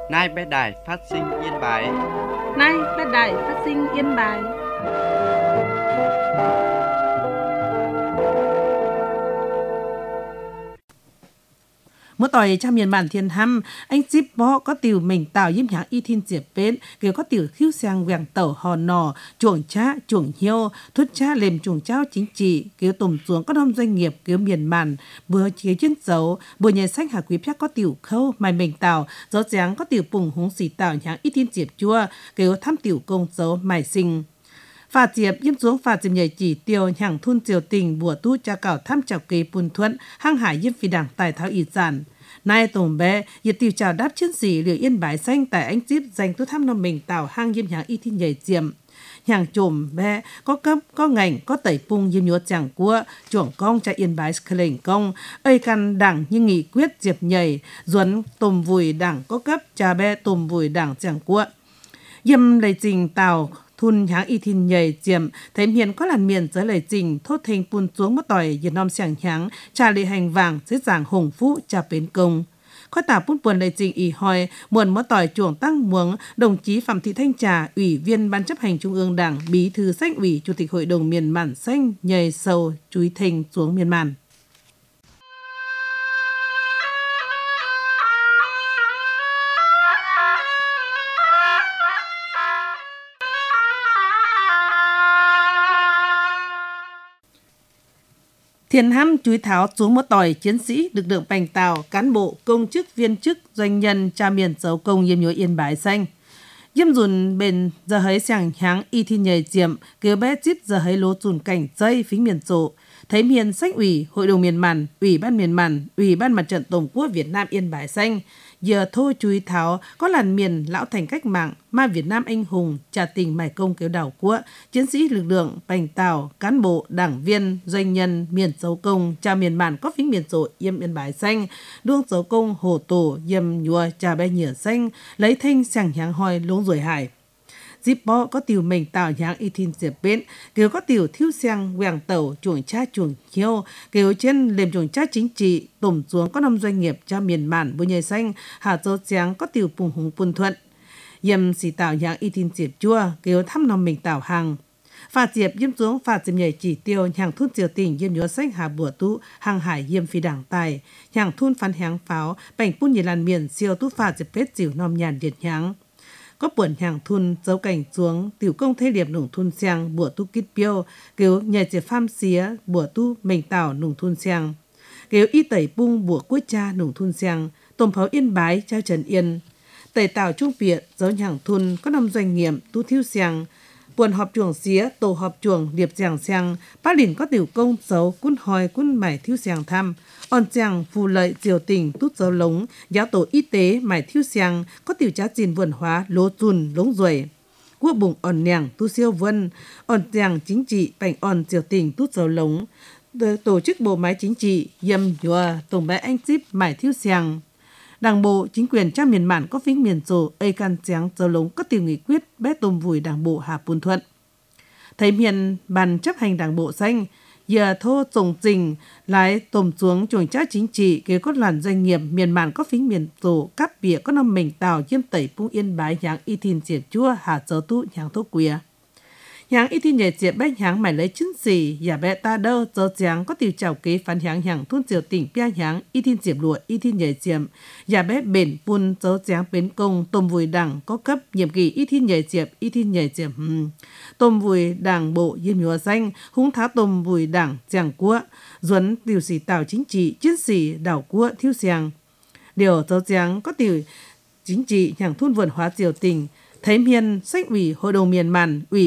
Nay bé đài phát sinh Yên Bái. Nay bé đài phát sinh Yên Bái. Mỗi tỏi cha miền bản thiên hăm, anh chip bó có tiểu mình tạo yếm nhãng y thiên diệp bên, kiểu có tiểu khiêu sang vàng tẩu hò nò, chuồng cha, chuồng hiêu, thuyết cha lềm chuồng trao chính trị, kiểu tùm xuống các đông doanh nghiệp, kiểu miền bản, bữa chế chân dấu, bữa nhảy sách hạ quý phép có tiểu khâu, mài mình tạo, gió dáng có tiểu bùng húng xì tạo nhãng y thiên diệp chua, kiểu thăm tiểu công dấu, mài sinh. Phà diệp yếm xuống phà diệp nhảy chỉ tiêu hàng thun triều tình bùa tu cha cảo thăm chào kỳ bùn thuận hăng hải yếm phi đảng tài tháo ý giản. Nay tổng bé nhiệt tiêu chào đáp chiến sĩ liệu Yên Bái xanh tại anh chip dành tu thăm năm mình tạo hang yếm hàng y thiên nhảy diệm. Hàng trồm bé có cấp có ngành có tẩy pung yếm nhúa chẳng cua chuồng cong cha Yên Bái khởi công ơi căn đảng như nghị quyết diệp nhảy duẩn tùm vùi đảng có cấp cha bé tùm vùi đảng chẳng cua yếm lấy trình tàu thun háng y thiên nhảy diệm thấy miền có làn miền giới lời trình thốt thành pun xuống một tỏi việt nam sảng háng trà lệ hành vàng dưới giảng hùng phú trà bến công khoa tả bút buồn lời trình ý hỏi muộn một tỏi chuồng tăng muống đồng chí Phạm Thị Thanh Trà ủy viên ban chấp hành trung ương đảng bí thư sách ủy chủ tịch hội đồng miền mạn xanh nhảy sâu chúi thành xuống miền mạn. Thiền hăm chúi tháo xuống một tỏi chiến sĩ lực lượng bành tàu cán bộ công chức viên chức doanh nhân cha miền dấu công yếm nhúa Yên Bái xanh yếm dùn bền giờ hấy sàng háng y thiên nhảy diệm kêu bé chip giờ hấy lố dùn cảnh dây phí miền sổ thấy miền sách ủy hội đồng miền màn ủy ban mặt trận tổng quốc Việt Nam Yên Bái xanh giờ thôi chúi tháo có làn miền lão thành cách mạng ma Việt Nam anh hùng trà tình mải công kéo đảo quốc chiến sĩ lực lượng bành tàu cán bộ đảng viên doanh nhân miền dấu công cha miền màn có phí miền sổ yếm Yên Bái xanh đuông dấu công hồ tổ yếm nhúa trà bé nhựa xanh lấy thanh sàng háng hoi lúng rồi hải dịp bó có tiểu mình tạo nháng y thiên diệp bên kêu có tiểu thiếu sang quàng tàu chuồng cha chuồng hiêu kêu trên lềm chuồng cha chính trị tổm xuống có năm doanh nghiệp cha miền mạn bùi nhầy xanh hà châu tráng có tiểu bùng hùng bùn thuận yếm xì tạo nháng y thiên diệp chua kêu thăm năm mình tạo hàng phà diệp yếm xuống phà diệp nhảy chỉ tiêu hàng thun triều tình yếm nhúa sách hà bùa tu hàng hải yếm phi đảng tài hàng thun phán háng pháo bành pun nhì làn miền siêu tu phà diệp pết dìu nom nhàn điệt nháng có buồn hàng thun dấu cảnh xuống tiểu công thế liệp nùng thun xiang bùa tu kít piêu kêu nhảy diệp pham xía bùa tu mình tảo nùng thun xiang kêu y tẩy bung bùa quýt cha nùng thun xiang tôm pháo Yên Bái trao Trần Yên tẩy tảo trung việt dấu hàng thun có năm doanh nghiệp tu thiêu xiang buồn họp chuồng xía tổ họp chuồng điệp giảng xiang bác lìn có tiểu công dấu cún hoi cún mải thiêu xiang thăm on xiang phù lợi diều tình tút dấu lống giáo tổ y tế mải thiêu xiang có tiểu trá gìn vườn hóa lố dùn lống ruồi quốc bụng on nèng tu siêu vân on xiang chính trị bành on diều tình tút dấu lống tổ chức bộ máy chính trị yếm nhúa tổng bé anh chip mải thiêu xiang đảng bộ chính quyền cha miền mạn có phí miền rồ ây can tráng dấu lống có tiểu nghị quyết bé tôm vùi đảng bộ hà bùn thuận thấy miền ban chấp hành đảng bộ xanh giờ thô trồng trình lái tôm xuống chuồng cha chính trị kế cốt làn doanh nghiệp miền mạn có phí miền rồ cắp bìa có năm mình tàu yếm tẩy pung Yên Bái nháng y thiên diệp chua hà dấu tu nháng thô quìa nháng y thiên nhảy diệp bé nháng mải lấy chứng gì giả bé ta đâu dấu tráng có tiểu chào kế phán nháng thun diều tỉnh pia nháng y thiên diệp lụa y thiên nhảy diệp giả bé bền pun dấu tráng bến công tôm vùi đảng có cấp nhiệm kỳ y thiên nhảy diệp tôm vùi đảng bộ yếm nhúa xanh húng thá tôm vùi đảng giảng cua duẩn tiểu sĩ tàu chính trị chiến sĩ đảo cua thiếu xiang điều dấu tráng có tiểu chính trị nhàng thun vườn hóa diều tình thấy miền sách ủy hội đồng miền màn ủy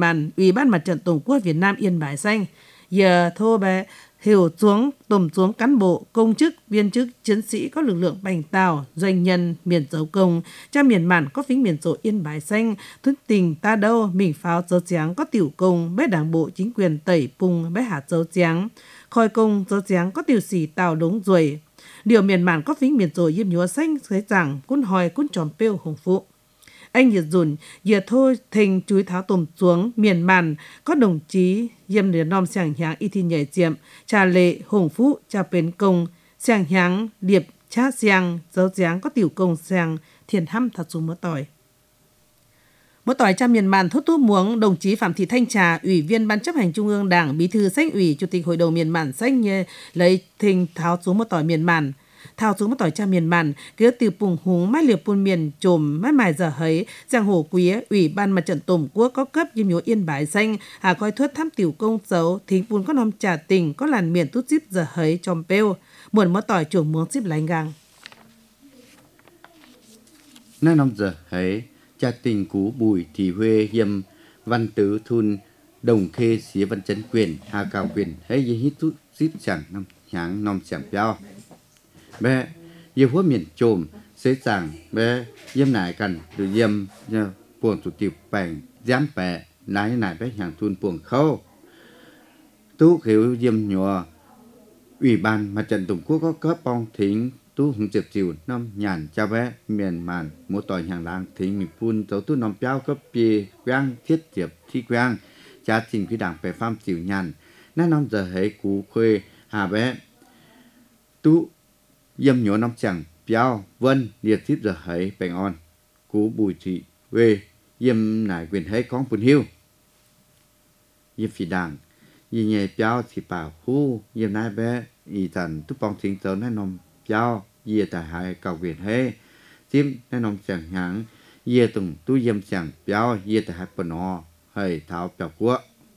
ban mặt trận tổng quốc Việt Nam Yên Bái xanh giờ thô bé hiểu xuống tùm xuống cán bộ công chức viên chức chiến sĩ có lực lượng bành tàu doanh nhân miền dấu công cha miền mạn có phí miền sổ Yên Bái xanh thuyết tình ta đâu mình pháo dấu tráng có tiểu công bé đảng bộ chính quyền tẩy pung bé hạt dấu tráng khoi công dấu tráng có tiểu sĩ tàu đống ruồi điều miền mạn có phí miền sổ yếm nhúa xanh thấy rằng cún hoi cún tròn pêu hùng phụ anh nhiệt dùn giờ thôi thành chúi tháo tùm xuống miền màn có đồng chí yếm liền nom sàng háng y thiên nhảy diệm trà lệ hùng phú trà bến công sàng háng điệp cha xiang dấu dáng có tiểu công sàng thiền hăm thật dù múa tỏi. Múa tỏi cha miền màn thốt tú muống, đồng chí Phạm Thị Thanh Trà, Ủy viên Ban chấp hành Trung ương Đảng, Bí thư Sách ủy, Chủ tịch Hội đồng miền màn Sách như lấy thình tháo xuống múa tỏi miền màn. Thao xuống múa tỏi cha miền màn, cứ từ Pùng Húng, Mai Liệp Pun miền Trồm, Mai Mài Giờ Hấy, Giang Hồ Quý, Ủy ban Mặt trận Tổ quốc có cấp Diêm Nhố Yên Bái Xanh, hà coi thuất thăm tiểu công dấu, thính Pun có nom trà tình, có làn miền tút díp Giờ Hấy, Chòm Pêu, muộn múa tỏi chuồng muống díp lánh gang. Nay năm Giờ Hấy, cha tình cú Bùi Thị Huê Hiêm Văn Tứ Thun Đồng Khê Xía Văn Chấn Quyền Hà Cào Quyền Hấy Dê Hít Tút díp chẳng năm nháng nom chẳng piao. Bé Diêm Húa miền Trồm xế chẳng bé Diêm nải cần từ Diêm buồn tụ tiệp bành giám bè nái nải bé hàng thun buồn khâu tú khiếu Diêm nhùa Ủy ban Mặt trận Tổ quốc có cấp bong thính tú hùng tiệp chiều năm nhàn cho bé miền màn múa tỏi hàng làng thính mình phun dấu tú nòng piao cấp bì quang thiết tiệp thi quang cha trình quý đảng về pham chiều nhàn nãy năm Giờ Hấy cú khuê hà bé tú Diêm nhổ năm chẳng piao vân liệt tiếp Giờ Hấy bành on cú Bùi Thị Huê Diêm nải quyền Hấy con Pun Hiu Diêm phi đảng Diêm nhẹ piao thì bảo hu Diêm nải bé y thần tú bong thính tớ nãy nòng piao Diêm tại hai cầu quyền Hấy Diêm nãy nòng chẳng hãng Diêm tùng tú Diêm chẳng piao Diêm tại hai bần o hay tháo piao quốc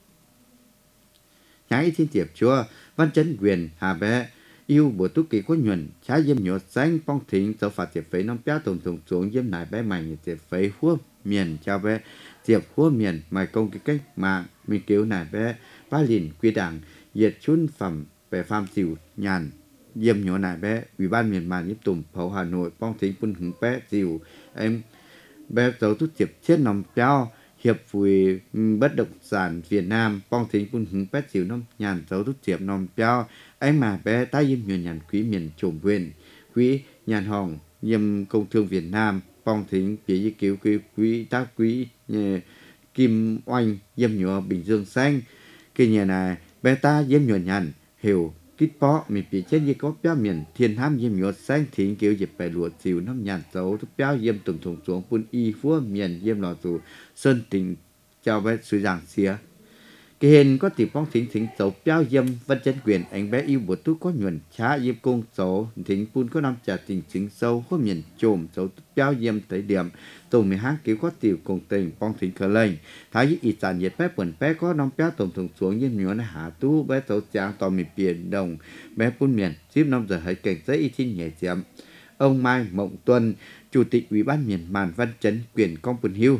nhãn ý thiên tiệp chúa Văn Chấn Quyền hà bé yêu bộ tú kỳ có nhuận trái Diêm nhổ xanh bong thính dấu phạt tiệp phấy năm piao tổng thống xuống Diêm nải bé mày như tiệp phấy hua miền chào bé tiệp hua miền mày công cái cách mạng mình kêu nải bé ba lìn quy đảng diệt chun phẩm về pham chiều nhàn Diêm nhổ nải bé Ủy ban miền màn giúp tùm phấu Hà Nội bong thính Pun Hứng bé chiều em bé dấu tú tiệp chết nòng piao Hiệp hội Bất động sản Việt Nam bong thính Pun Hứng bé chiều năm nhàn dấu tú tiệp nòng piao anh mà bé ta Diêm nhổ nhàn quý miền Trồm Quyền quý nhàn hồng Diêm Công thương Việt Nam bong thính phía di cứu quý ta quý Kim Oanh Diêm nhổ Bình Dương Xanh cái nhà này bé ta Diêm nhổ nhàn hiểu kít bó mình bị chết như có béo miền thiên ham Diêm nhổ xanh thính kiểu dịp bè lụa chiều năm nhàn dấu thúc béo Diêm tổng thống xuống Pun y phúa miền Diêm lò dù sơn tình chào bé sự giảng xía cái hình có tìm bong thính thính dấu béo Diêm Văn Chấn Quyền anh bé yêu bộ tú có nhuận chá Diêm công dấu thính Pun có năm trả tình chính sâu có miền Trồm dấu béo Diêm tới điểm tổng 12 kiểu có tiểu cùng tình bong thính khờ lệnh thái ý sản nhiệt bé bẩn bé có năm béo tổng thống xuống Diêm nhổ này hạ tú bé dấu tráng tò miền biển đồng bé Pun miền tiếp năm Giờ Hấy cảnh giấy y thiên nhẹ chém ông Mai Mộng Tuân Chủ tịch Ủy ban miền màn Văn Chấn Quyền con Pun Hiu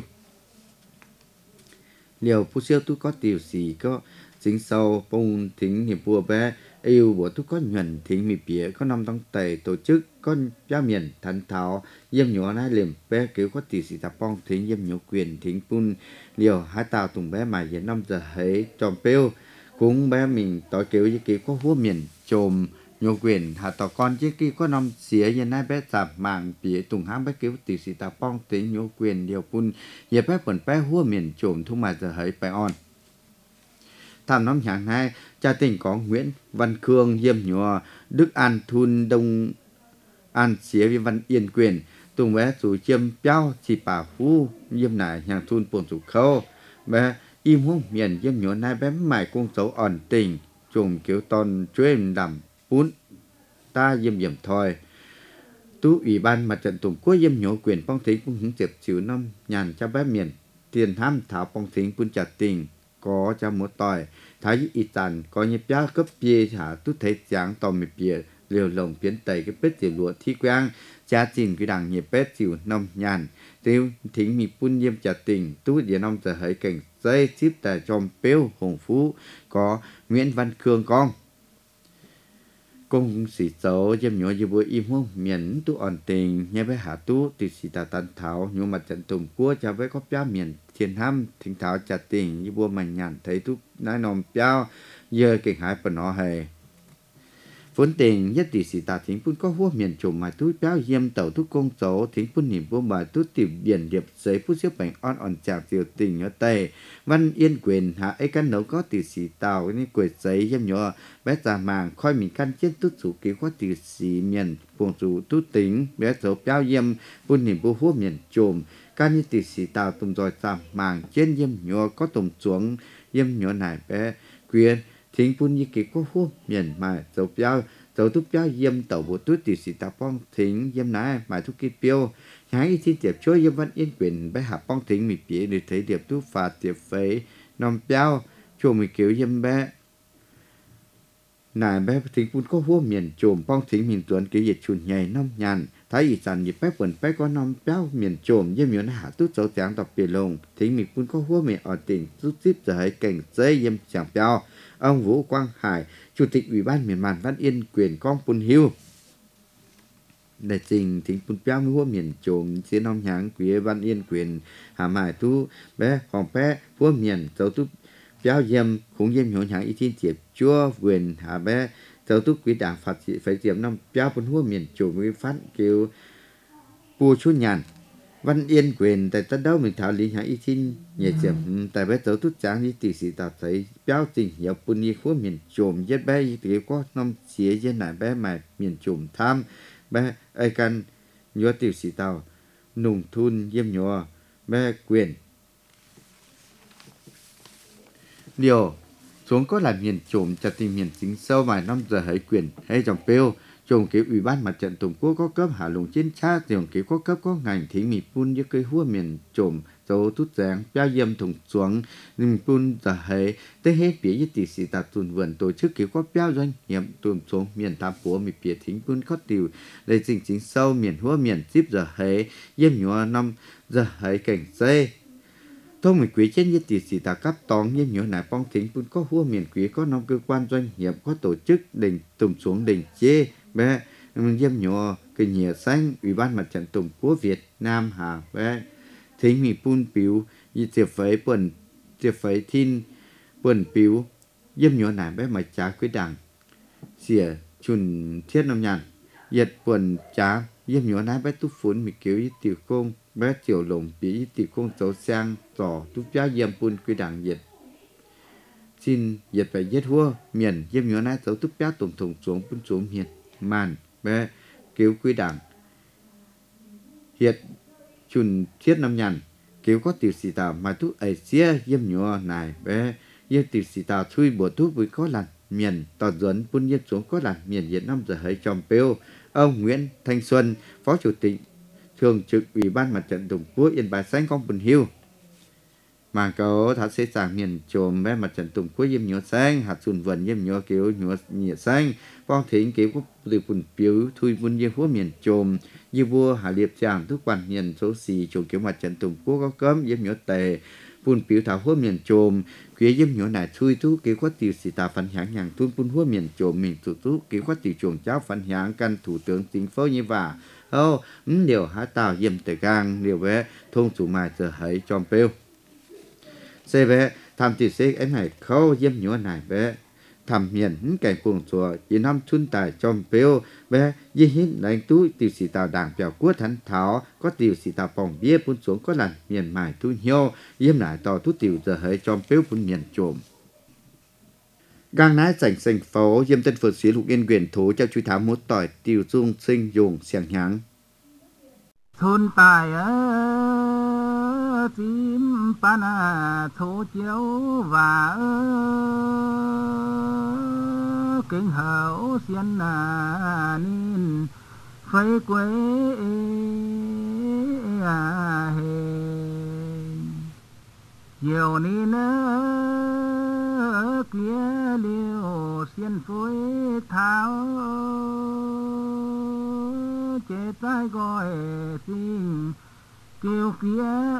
liều phu siêu tú có tiểu sĩ có chính sâu bông thính hiệp vua bé yêu bộ tú có nhuận thính mì bía có năm tăng tẩy tổ chức có gia miền thần thảo Diêm nhổ nai liềm bé kiểu có tiểu sĩ tập bong thính Diêm nhổ quyền thính Pun liều hai tàu tùng bé mà hiện năm Giờ Hấy Chòm Pêu cũng bé mình tối kiểu như kiểu có vua miền Trồm nhổ quyền hạ tàu con chứ kia có năm xía hiện nay bé sạp mạng bía tùng hãng bé kiểu tiểu sĩ tập bong thính nhổ quyền liều Pun giờ bé bẩn bé vua miền Trồm thu mà Giờ Hấy bài on tham năm hàng hai cha tỉnh có Nguyễn Văn Khương Diêm nhổ Đức An Thun Đông An xía với Văn Yên Quyền tùng bé chủ chiêm piao chỉ bảo phu Diêm nải hàng thun buồn chủ khâu bé im hông miền Diêm nhổ nai bé mải cung dấu ổn tình trùng kiểu toàn chuyên đầm Pun ta Diêm Diệm thôi tú Ủy ban Mặt trận Tổ quốc Diêm nhổ quyền bong thính cũng hứng tiệp chịu năm nhàn cho bé miền tiền ham thảo bong thính Pun trả tình có cho múa tỏi thái y tàn có nhịp giá cấp bia thả tú thấy tráng tò mì bia liều lồng biến tẩy cái bếp tiểu lụa thi quang cha trình cái đảng nhịp bếp chịu năm nhàn tiêu thính mì Pun Diêm trả tình tú địa năm Giờ Hấy cảnh dây chip tại Chòm Pêu Hồng Phú có Nguyễn Văn Khương con công sĩ xấu Diêm nhổ như bữa im hông miền tú ổn tình nhé với hạ tú từ sĩ tà tàn thảo nhổ Mặt trận Tổ quốc cho với có piao miền thiên ham thính thảo trả tình như bữa mà nhàn thấy tú nái nòm piao giờ kinh hải phần nó hề vốn tiền nhất tỷ sĩ ta thính phun có hua miền trùm mà túi béo yêm tàu thuốc công số thính phun niệm vô bài túi tìm biển điệp giấy phút xếp bánh on chào tiểu tình ở tây văn yên quyền hạ ấy căn nấu có tỷ sĩ tàu cái quệt giấy yêm nhỏ bé già màng khoi mình căn chết tút chủ ký có tỷ sĩ miền buồn chủ tút tính bé dấu béo yêm phun niệm vô hua miền trùm căn như tỷ sĩ tàu tùng rồi già màng trên yêm nhỏ có tùng xuống yêm nhỏ này bé quyền thính phun như ký có hua miền mà dấu béo tàu túc béo yêm tàu bộ túi tỷ sĩ tàu bong thính yêm nái mà thuốc ký piêu hãy ý chí tiệp chúa yêm văn yên quyền bé hạ bong thính mì bía để thấy điệp tú phạt tiệp phế nòng béo chùa mì kiểu yêm bé nài bé thính phun có hua miền trồm bong thính miền tuấn ký dịch chùn nhảy nông nhàn thái ý sản nhịp bé quần bé có nòng béo miền trồm yêm miền hạ tút dấu tiếng đọc bìa lồng thính mì phun có hua miền ở tỉnh rút tiếp giờ hãy cảnh dây yêm chẳng béo ông Vũ Quang Hải, Chủ tịch Ủy ban miền Màn Văn Yên quyền con Pun Hiu. Đại trình thính Pun Béo hua miền trồm chiến ông nháng quý Văn Yên quyền hà mài tu bé phòng bé hua miền dấu tu béo yêm cũng yêm nhổ nháng ý thiên tiệp chúa quyền hà bé dấu tu quý đảng phạt trị phải tiệp năm béo Pun hua miền trồm với phát kêu pu chú nhàn Văn Yên quyền tại tất đâu mình thảo lý hãy ý thiên nhẹ chậm tại bé tớ tút tráng đi tỷ sĩ tạo thấy béo tình hiểu bún y khối miền trồm giết bé y tỷ có năm xía dân lại bé mà miền trồm tham bé ai căn nhớ tỷ sĩ tạo nùng thun yêm nhỏ bé quyền điều xuống có là miền trồm chặt tình miền chính sâu vài năm giờ hãy quyền hay dòng pêu trồng kế Ủy ban Mặt trận Tổ quốc có cấp hạ lùng trên cha trồng kế có cấp có ngành thí mì pun như cây hua miền trồm dấu tút giáng béo yêm thùng xuống nhưng pun giờ hay tới hết phía như tỷ sĩ tạt tuần vườn tổ chức kế có béo doanh nghiệp tuần xuống miền tam phố mì phía thính pun có tiêu lấy chính sâu miền hua miền tiếp giờ hay yêm nhỏ năm giờ hay cảnh dây thông mình quý trên như tỷ sĩ tạt cấp tòng yêm nhỏ này bong thính pun có hua miền quý có năm cơ quan doanh nghiệp có tổ chức đình tuần xuống đình chê bé yêm nhỏ cái nhựa xanh Ủy ban Mặt trận Tổ quốc Việt Nam hà bé thính mì pun piu y tiệp phẩy bẩn tiệp phẩy thin bẩn piu yêm nhỏ này bé mà trả quý đảng xỉa chun thiết năm nhàn yết bẩn trả yêm nhỏ này bé tút phun mì kiểu y tiểu công bé tiểu lồng bị y tiểu công dấu sang tỏ tút giá yêm pun quý đảng yết xin yết phải yết hua miền yêm nhỏ này dấu tút giá tổng thống xuống pun xuống miền màn bé kiểu quý đảng hiện chun thiết năm nhàn kiểu có tiểu sĩ tàu mà thuốc ấy xía yêm nhỏ này bé yêm tiểu sĩ tàu thui bổ thuốc với có làn miền tọt dẫn pun yêm xuống có làn miền Việt Nam giờ hơi tròn pêu ông Nguyễn Thanh Xuân Phó Chủ tịch Thường trực Ủy ban Mặt trận Tổ quốc Yên Bái Xanh con Pun Hiu mà có thắt xế sàng miền trồm bé Mặt trận Tổ quốc yêm nhỏ xanh hạt xuân vườn yêm nhỏ kiểu nhỏ nhẹ xanh phong thính kiểu có từ Pun Piu thui pun yêm húa miền trồm như vua Hà Liệp Tràng thức quan miền số xì trồng kiểu Mặt trận Tổ quốc có cấm yếm nhỏ tề Pun Piu thảo húa miền trồm phía yếm nhỏ này thui thu kiểu có tiểu sĩ tà phản hãng nhàng thun pun húa miền trồm mình tụ thu kiểu có tiểu chuồng cháu phản hãng căn thủ tướng chính phủ như vả điều há tàu yếm tề gang điều bé thôn chủ mài giờ hãy tròn pêu xe bé tham tiểu sĩ em này khâu yếm nhỏ này bé thầm miền cảnh cuồng chùa y năm chun tài trong pêu bé y hít đánh túi tiểu sĩ tàu đảng bèo quốc thánh tháo có tiểu sĩ tàu phòng bia pun xuống có lần miền mài thu nhiêu yếm lại tàu thu tiểu giờ hơi trong pêu pun miền trộm gang nái sành sành phố yếm tên phật sĩ lục yên quyền thủ cho chú thám một tỏi tiểu dung sinh dùng xiang nháng thôn tài tím pana thô chiếu và kính hậu xiên nín phơi quê hề nhiều nín kia liều xiên phơi tháo chế tai gọi tình kêu kia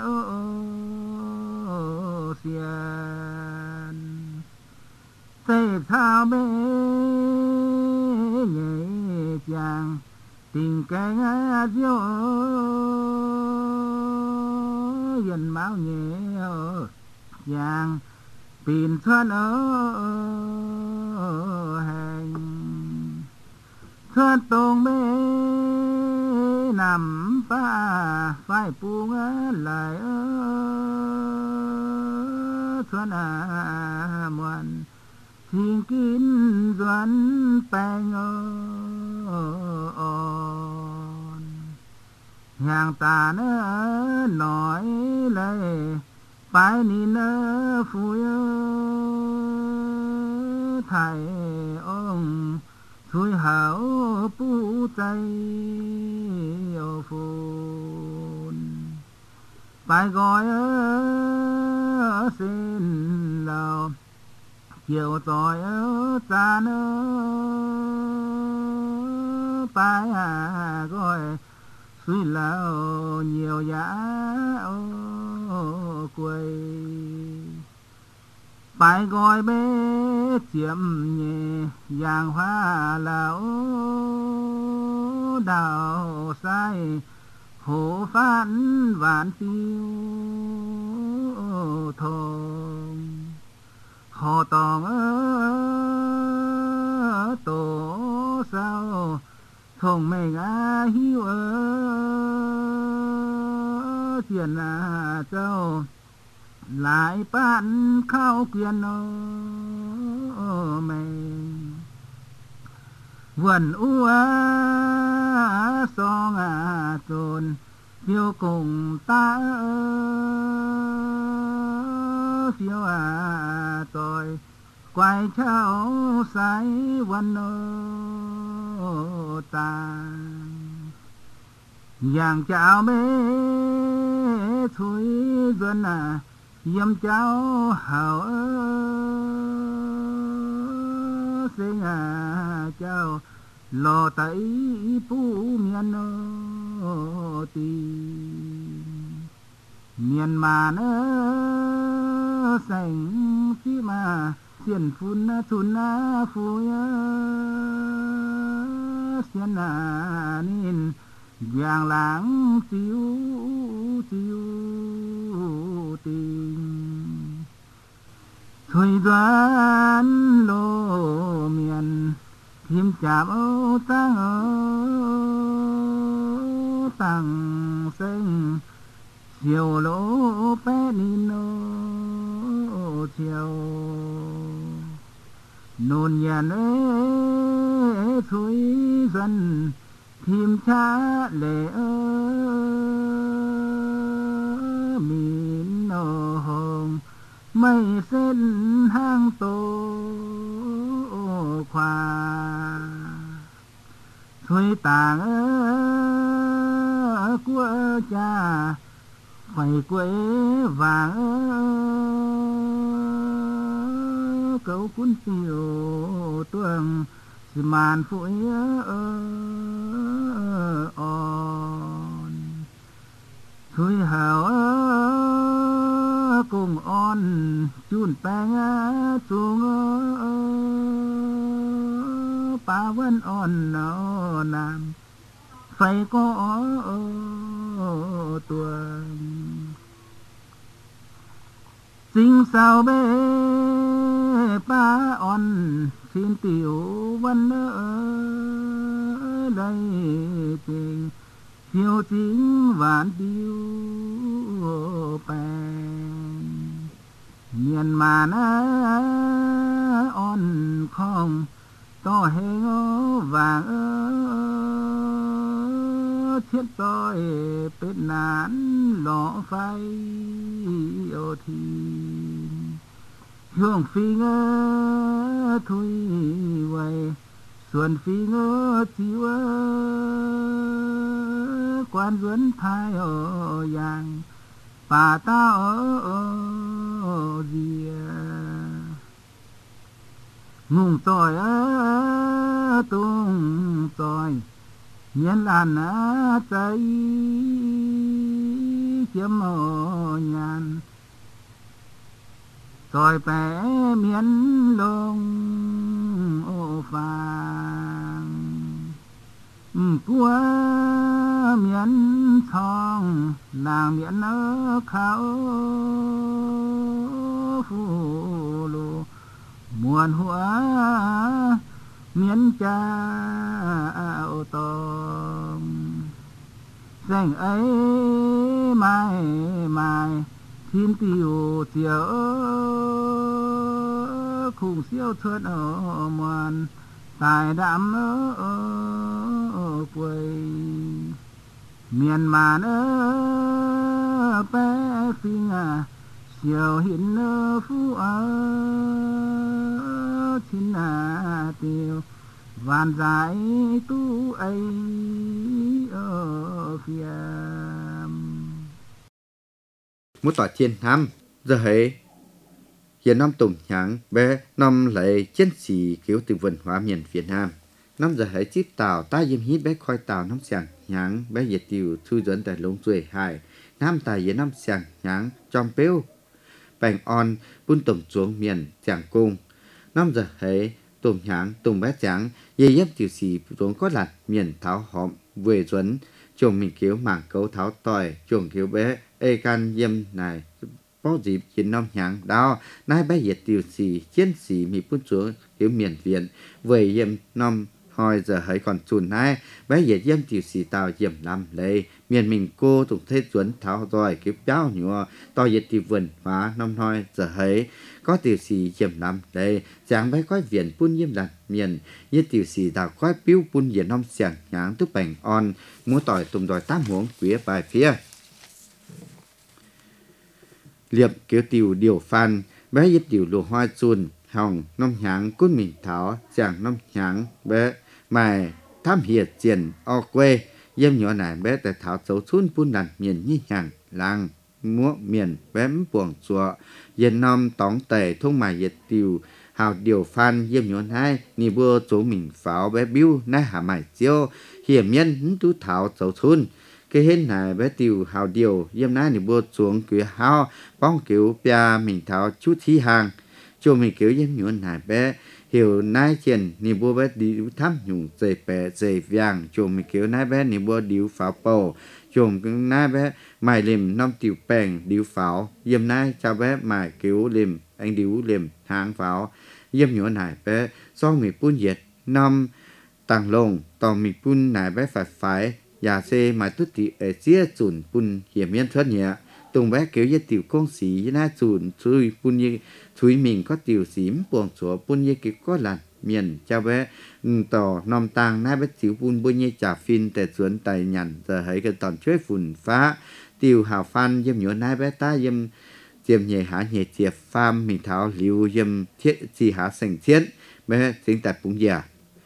xiên tê thao bê nhẹ chàng tình cái diêu dần máu nhẹ chàng pin thân hành thưa tông bê nằm pa phải buông lại xuân muộn thiên kín doan bèn hàng ta nói lời phải nín phui thầy ông thui hảo pu tay phun phải gọi xin lào chiều tối ta phải gọi suy lao nhiều giá quầy phải gọi bế chiếm nhẹ giang hoa lão đào sai hồ phán vạn tiêu thong họ tòng tổ sao thong mình hiu tiền châu lại bạn khao quyền mình vườn song trồn phiêu cùng ta phiêu tội quay cháu sayวันtànอย่างเจ้าเมถุยจนyếm cháu hảo sinh cháu lò tẩy pu miền tìm miền mà sành chi mà xiên phun chun phu xiên nín vàng lãng chiếu chiếu tình thôi đoán lô miền thêm chạm tăng sinh chiều lỗ bé nín chiều nôn nhàn thôi dân thêm cha lệ mìn hồng mây sen hang tô khoa thôi tàng của cha phải quê vàng cấu cuốn phiêu tuồng màn phủi on thôi hào cùng on chun bang chuông pa vẫn on nam phải có tuồng sinh sao bê pa on xin tiểu văn đây tình phiêu chính vạn điêu bèn miền mà on không to hê vàng thiết tôi bết nán lọ phai ô thiên hương phi ngơ thui quay xuân phi ngơ chiếu quan duấn thai yang bà ta dìa ngùng tỏi tung tỏi miền làn tây chiếm nhàn tỏi bé miền lông vàng của miền thong làng miền khảo phù lù muôn hoa miễn cha tôm danh ấy mai mai thiên tiêu tiểu khủng siêu thuận ở mòn tài đạm ở quầy miền màn ở bé phi siêu hiện phú ở thiên tiêu vạn giải tu ấy ở phía Một tòa thiên nam giờ hệ hiện năm tùng nhãn bé năm lại chiến sĩ kiểu từ văn hóa miền Việt Nam năm giờ hệ chip tàu ta diêm hít bé khoi tàu năm sàng nhãn bé việt tiêu thu dẫn tại lũng duệ hải nam tài hiện năm sàng nhãn trong béo bành on bún tùng xuống miền giảng cung năm giờ hệ tùng nhãn tùng bé trắng dây dép tiểu sĩ xuống có lạt miền tháo hòm về duẩn chồng mình kiểu mảng cấu tháo tỏi chồng kiểu bé ê can diêm này có dịp chiến năm nhãn đào nay bé việt tiểu sĩ chiến sĩ mi bún xuống kiểu miền Việt về diêm năm hồi giờ hãy còn chùn nay bé việt diêm tiểu sĩ tàu diêm làm lệ miền mình cô tụng thế chuẩn tháo rồi kiểu cháu nhựa to việt tiểu vườn hóa năm hồi giờ hãy có tiểu sĩ diêm làm lệ chẳng bé có viện bún diêm đặt miền như tiểu sĩ tàu có biếu bún diêm năm sàng nhãn tức bành on múa tỏi tùng đòi tám huống quía bài phía liệp kiểu tiểu điều phan bé việt tiểu lùa hoa chùn hồng năm nhãn cún mình tháo chẳng năm nhãn bé mày tham hiệt tiền ở quê diêm nhỏ này bé tại thảo xấu xuân bún đàn miền như nhàng làng múa miền bém buồng chùa yên năm tóng tề thông mài việt tiểu hào điều phan diêm nhỏ này ni bữa chỗ mình pháo bé biu nay hà mày chiêu hiểm nhân tú thảo xấu xuân cái hết này bé tiểu hào điều diêm này ni bữa xuống cửa hào bóng kiểu bia mình thảo chút thi hàng cho mình kiểu diêm nhỏ này bé hiểu nai tiền ni bua bé điếu thăm nhung dây bè dây vàng chồng mình kiểu nai bé ni bua điếu pháo bầu chồng nai bé mài liềm năm tiểu bèn điếu pháo yếm nai cho bé mài kiểu liềm anh điếu liềm hàng pháo yếm nhỏ này bé do mình bún dệt năm tàng lồng tàu mình bún này bé phải nhà xe mà tút thì ở chia chuẩn bún hiểm nhân thoát nhẹ tùng bé kiểu như tiểu công sĩ như na chuẩn chui bún như chui mình có tiểu xím buồng sủa bún như kiểu có làn miền cho bé tỏ nòng tàng na bé tiểu bún như trả phim tại xuân tại nhàn giờ thấy cái tòn chơi phun phá tiểu hào phan dâm nhựa na bé ta dâm diêm nhẹ há nhẹ tiệp pham mình tháo liu dâm thiết chỉ há sành thiết bé tính tại bún già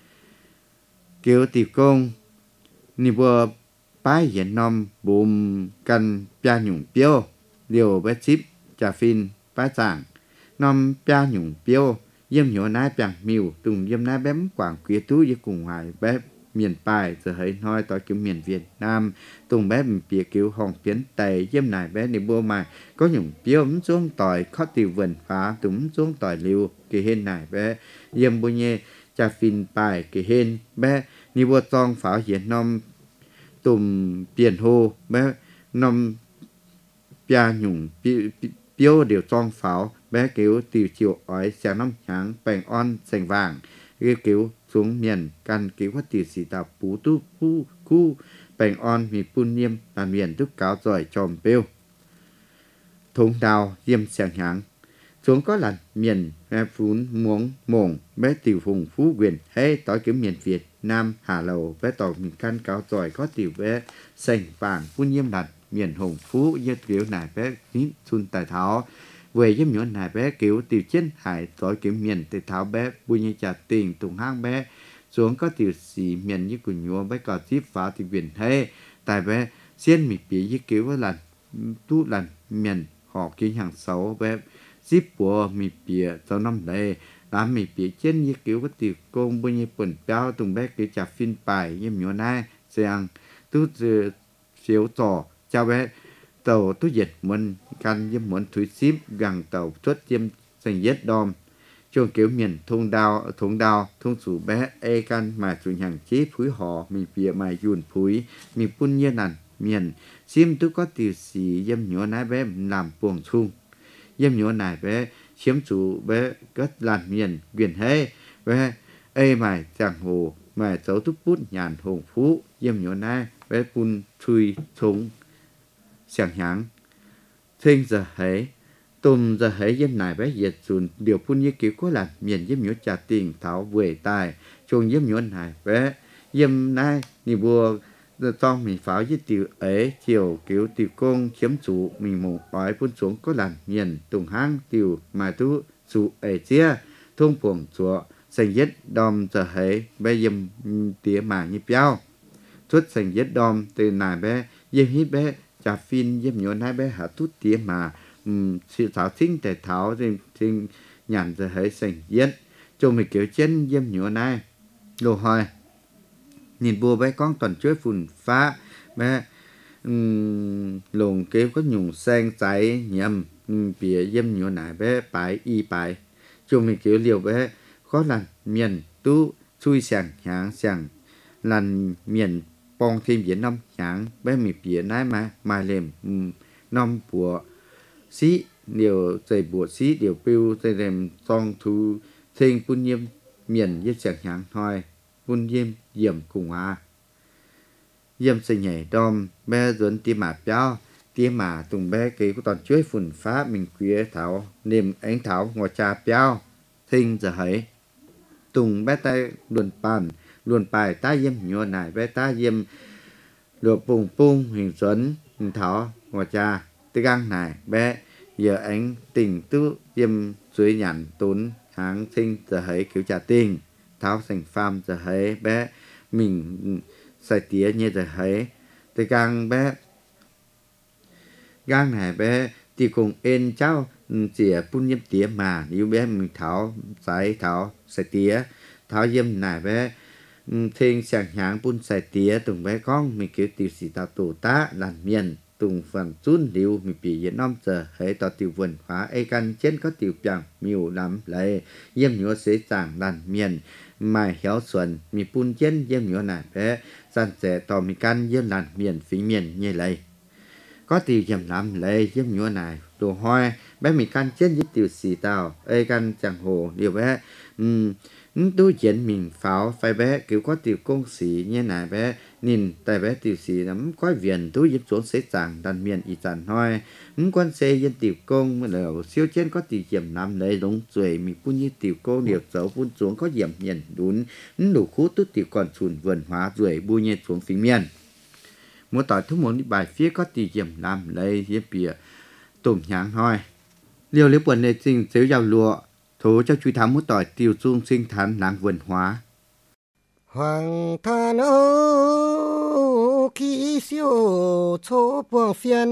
kiểu tiểu công ni bùa bái hiện nom bùm căn pia nhung piêu liều bé chip trà phin bái chàng nom pia nhung piêu yếm nhỏ nái bèng miu tùng yếm nái bém quảng quý tú với cùng hoài bé miền bài giờ thấy nói tới kiểu miền Việt Nam tùng bé mình bịa kiểu hồng phiến tây yếm này bé ni bùa mà có nhung piêu xuống tỏi khó tiêu vần phá tùng xuống tỏi liều kỳ hên này bé yếm bùa nhé trà phin bài kỳ hên bé ni bùa tong pháo hiện nom tùm tiền hô bé năm bia nhung piêu đều trong pháo bé kiểu tiểu chiều ói sáng năm tháng bèn on sành vàng cái kiểu xuống miền căn kiểu phát tiểu sĩ tàu bú tu pu cu bèn on mi pun niêm là miền tức cáo giỏi tròm bêu thùng đào diêm sàng háng xuống có lần miền bé phún muống mồng bé tiểu phùng phú quyền hay tối kiểu miền Việt Nam Hà Lầu bé tàu mình căn cáo giỏi có tiểu bé sành vàng phun nhiêm đặt miền Hồng Phú như kiểu này bé nín xuân tài tháo về với nhỏ này bé kiểu tiểu chiến hải tối kiểu miền tài tháo bé bùi như trà tiền tùng hang bé xuống có tiểu sĩ miền như của nhúa bé cò tiếp phá thì biển hay tại bé xiên mì bỉ như kiểu với lần tu lần miền họ kiểu hàng xấu bé zip của mì bỉa cho năm đây làm mì bỉa trên như kiểu cái tiểu công bao nhiêu bẩn béo tùng bé kiểu chả phim bài như nhỏ này sang tu phiếu trò cho bé tàu tu dịch muốn căn với muốn thủy ship gần tàu xuất tiêm thành giết đom cho kiểu miền thôn đào thôn sủ bé e căn mà chủ hàng chế phúi họ mì bỉa mà dùn phúi mì pun như nằn miền sim tu có tiểu sĩ dâm nhỏ này bé làm buồng chung yếm nhỏ này bé chiếm chủ bé cất làn miền quyền hay bé ê mày chẳng hồ mày cháu túc bút nhàn hồng phú yếm nhỏ nai bé bún chui trống sàng háng thinh giờ hấy tùm giờ hấy yếm nải bé diệt dùn điều phun như kiểu có làn miền yếm nhỏ trà tiền tháo về tài chuông yếm nhỏ nải bé yếm nai nì bùa trong mình pháo với tiểu ấy chiều kiểu tiểu công chiếm chủ mình một đói phun xuống có làn miền tùng hang tiểu mà tu chủ ấy chia thông phồng chúa sành yết đom giờ hấy bé yếm tía mà như béo thuốc sành yết đom từ nải bé yếm hít bé trà phin yếm nhỏ nai bé hạ tút tía mà sự thảo sinh để thảo thì nhàn giờ hấy sành yết cho mình kiểu chân yếm nhỏ nai đồ hỏi nhìn bùa bé con toàn chuối phun phá bé lồng kêu có nhung sen cháy nhầm bìa yếm nhỏ nải bé bài y bài cho mình kiểu liều bé khó làn miền tu chui sàng hạng sàng làn miền bong thêm diễn năm hạng bé mì bìa nái mà lềm năm bùa xí điều dày bùa xí điều piu dày lềm song thu thêm phun yếm miền yếm sàng hạng thôi phun yếm cùng yếm xây nhảy đom bé dẫn tía mà tùng bé kì có toàn chuối phun phá mình quía thảo niềm ánh thảo ngồi trà béo thinh giờ hấy tùng bé tay luồn bài ta yếm nhỏ nải bé ta yếm luộc pung hình dẫn hình thảo ngồi trà tư găng nải bé giờ ánh tình tu yếm suối nhàn tốn háng thinh giờ hấy kiểu trà tình tháo thành pham giờ hấy bé mình xài tía như giờ hấy tư găng bé gang này bé thì cùng ên cháu chìa phun yếm tía mà nếu bé mình tháo xài tía tháo yếm này bé thinh sàng háng phun xài tía tùng bé con mình kiểu tiểu sĩ tao tổ tá làn miền tùng phần chun liu mình bị yếm năm giờ hãy tao tiểu vườn hóa ai căn trên có tiểu chẳng miêu lắm lấy yếm nhỏ sẽ chẳng làn miền mai héo xuân mình phun trên yếm nhỏ này bé san sẻ tao mình căn yếm làn miền phí miền như lấy có tiểu dầm lắm lấy yếm nhỏ này đồ hoa bé mình căn trên với tiểu sĩ tao ai căn chẳng hồ điều bé đối diện mình pháo phải bé kiểu có tiểu công sĩ như này bé nhìn tại bé tiểu sĩ lắm có viền đối giúp xuống sẽ chẳng đàn miền y chẳng thôi quan xe dân tiểu công là siêu trên có tiểu diệm lắm lấy đúng rồi mình phun như tiểu công điều dấu phun xuống có diệm miền đúng đủ khu tốt tiểu còn chuồn vườn hóa rồi bu nhẹ xuống phía miền muốn tỏi thuốc muốn đi bài phía có tiểu diệm lắm lấy hiếp bìa tôm nhang thôi liều lấy buồn này trình xíu giàu lụa thố cho truy thám một tỏi tiêu dung sinh thán làng vườn hóa hoàng than ơ khi siêu chỗ buông phiền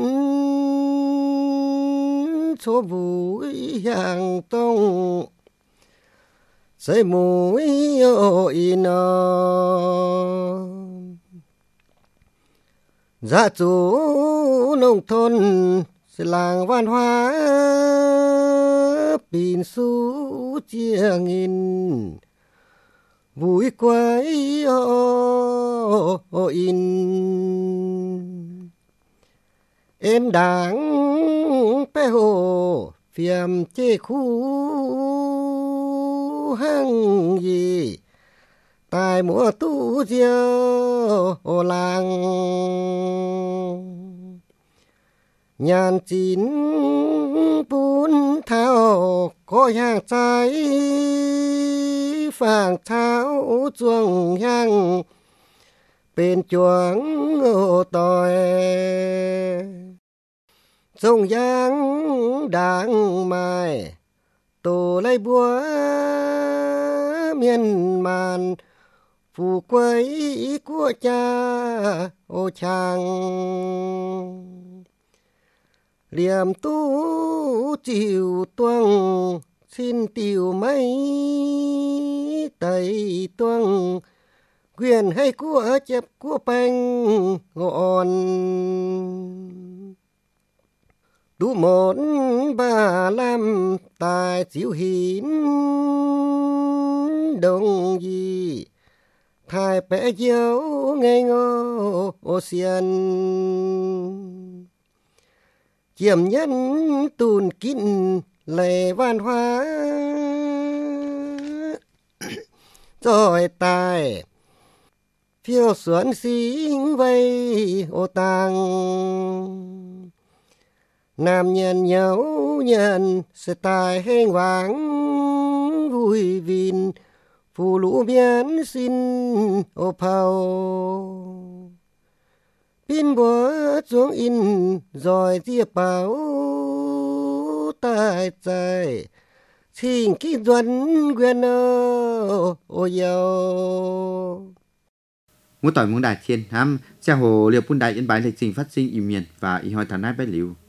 chỗ vui hàng tông xây mũi in gia chủ nông thôn làng văn hóa pin su chia nghìn vui quay in em đáng pe hồ phiền chê khu hăng gì tại mùa tu diêu làng nhàn chín bún thao có hàng trái phàng tháo chuông hang bên chuông tỏi sông giang đang mai tổ lấy búa miền màn phù quấy của cha ô chàng liềm tu chịu tuông xin tiểu mấy tây tuông quyền hay của chép của bánh ngọn đủ một bà làm tài chịu hiến đồng gì thai bé dấu ngây ngô ô xiên chiếm nhân tùn kín lệ văn hóa rồi tài phiêu xuân sinh vây ô tăng nam nhân nhấu nhân sẽ tài hên vắng vui vìn phụ lũ biến xin ô phao pin bó xuống in rồi chia bảo tài trời xin kỹ duẩn quyền ô yêu Mỗi tỏi muốn đại thiên ham xe hồ liều bún đại yên bái lịch trình phát sinh im miền và y hoi thản nai bái liu